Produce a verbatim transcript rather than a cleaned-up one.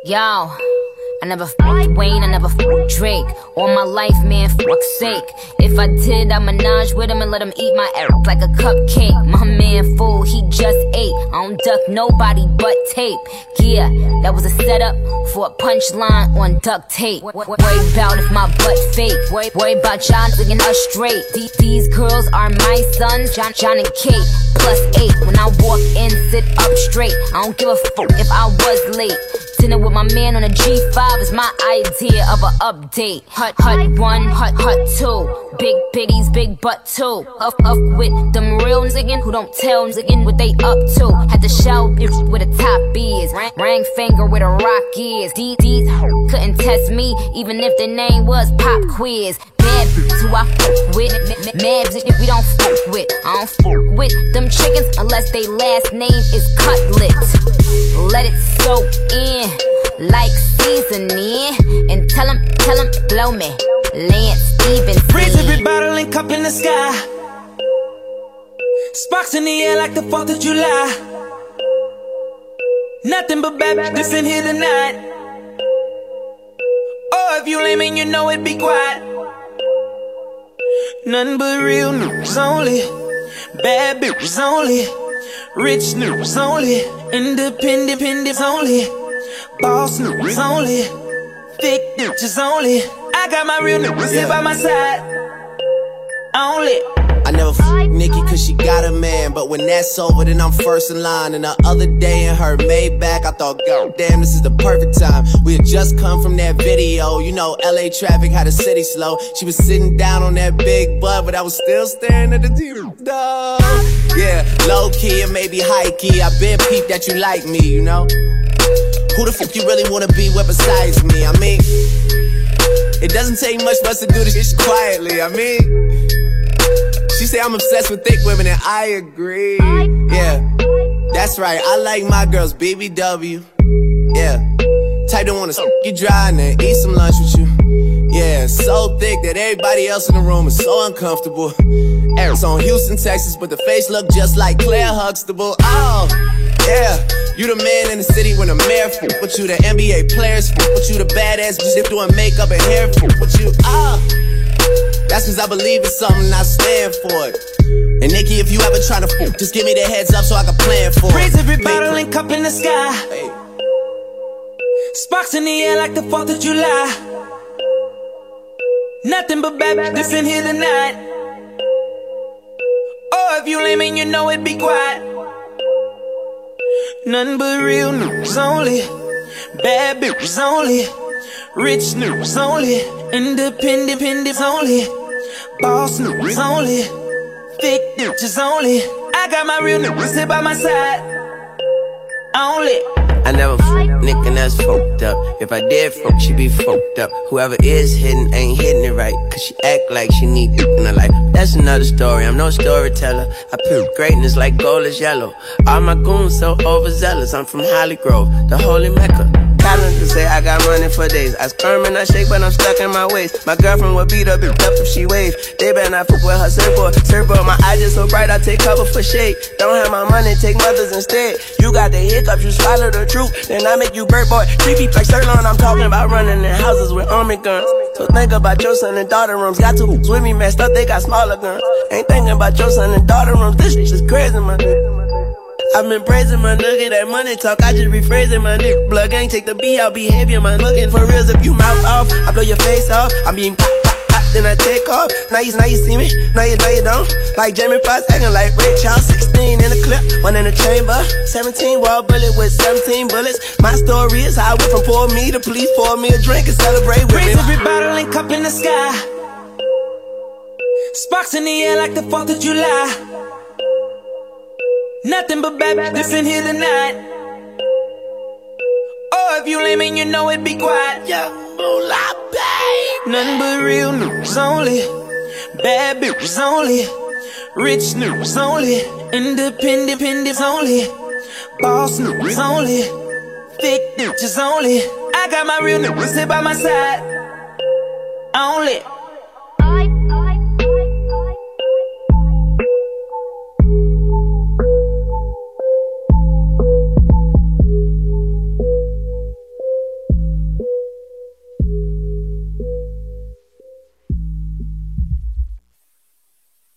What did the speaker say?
Yo, I never fucked Wayne, I never fucked Drake. All my life, man, fuck's sake. If I did, I'd menage with him and let him eat my ass like a cupcake. My man fool, he just ate. I don't duck nobody but tape. Yeah, that was a setup for a punchline on duct tape. Worry about if my butt fake. Worry about y'all looking us straight. These girls are my sons, John, John and Kate. Plus eight, when I walk in, sit up straight. I don't give a fuck if I was late. Dinner with my man on a G five is my idea of an update. Hut, hut one, hut, hut two. Big biddies, big butt too. Up, up with them real niggas who don't tell niggas what they up to. Had to show bitch where the top is. Ring finger where the rock is. These, these couldn't test me even if the name was Pop Quiz. Mad bitches who I fuck with. Mad bitches we don't fuck with. I don't fuck with them chickens unless they last name is Cutlet. Let it soak in like seasoning. And tell him, tell him, blow me. Lance Stevenson. Raise every bottle and cup in the sky. Sparks in the air like the fourth of July. Nothing but bad bitches in here tonight. Oh, if you lame and you know it, be quiet. Nothing but real news only. Bad bitches only. Rich news only. Independent independents only. Boss news only. Thick bitches only. I got my real niggas here by my side. Only. I never f Nikki cause she got a man, but when that's over then I'm first in line. And the other day in her Maybach I thought, God damn, this is the perfect time. We had just come from that video, you know L A traffic had the city slow. She was sitting down on that big butt, but I was still staring at the T V. Dog. Yeah, low key and maybe high key. I been peeped that you like me, you know. Who the fuck you really wanna be with besides me? I mean, it doesn't take much for us to do this shit quietly, I mean. She say I'm obsessed with thick women and I agree. Yeah, that's right, I like my girls B B W. Yeah, type don't wanna s*** you dry and then eat some lunch with you. Yeah, so thick that everybody else in the room is so uncomfortable. It's on Houston, Texas, but the face look just like Claire Huxtable. Oh, yeah, you the man in the city when the mayor f*** with you, the N B A players f*** with you, the badass bitches doing makeup and hair f*** with you. Ah, that's cause I believe in something and I stand for it. And Nikki, if you ever tryna f***, just give me the heads up so I can plan for it. Raise every bottle and cup in the sky. Hey. Sparks in the air like the fourth of July. Nothing but bad bitches in here tonight. Oh, if you lame and you know it, be quiet. Nothing but real news only. Bad bitches only. Rich news only. Independent independents only. Boss news only. Thick bitches only. I got my real niggas here by my side. Only. I never f nigga that's fucked up. If I did fuck, she be fucked up. Whoever is hitting ain't hitting it right, cause she act like she need it in her life. That's another story, I'm no storyteller. I put greatness like gold is yellow. All my goons so overzealous, I'm from Holly Grove, the holy Mecca. Calendar say I got money for days. I squirm and I shake, but I'm stuck in my waist. My girlfriend would beat up and up if she wave. They better not fuck with her surfboard. Surfboard, my eyes just so bright, I take cover for shade. Don't have my money, take mothers instead. You got the hiccups, you swallow the truth. Then I make you bird boy. Creepy like Sirloin, I'm talking about running in houses with army guns. So think about your son and daughter rooms. Got two hoops with me messed up, they got smaller guns. Ain't thinking about your son and daughter rooms. This shit is crazy, my nigga. I've been praising my nigga, that money talk, I just rephrasing my nigga. Blood gang, take the B out, behavior, man. Looking for reals, if you mouth off, I blow your face off. I'm being pop, pop, pop, then I take off. Now you, now you see me, now you, now you don't. Like Jamie Foxx, acting like Ray Charles. Sixteen in the clip, one in the chamber. Seventeen wall bullet with seventeen bullets. My story is how I went from poor me to please pour me a drink and celebrate with me. Raise every bottle and cup in the sky. Sparks in the air like the fourth of July. Nothing but bad bitches in here tonight. Oh, if you lame and you know it, be quiet. Yeah, moolah, babe. Nothing but real news only. Bad bitches only. Rich news only. Independent independents only. Boss news only. Thick bitches only. I got my real niggas here by my side. Only.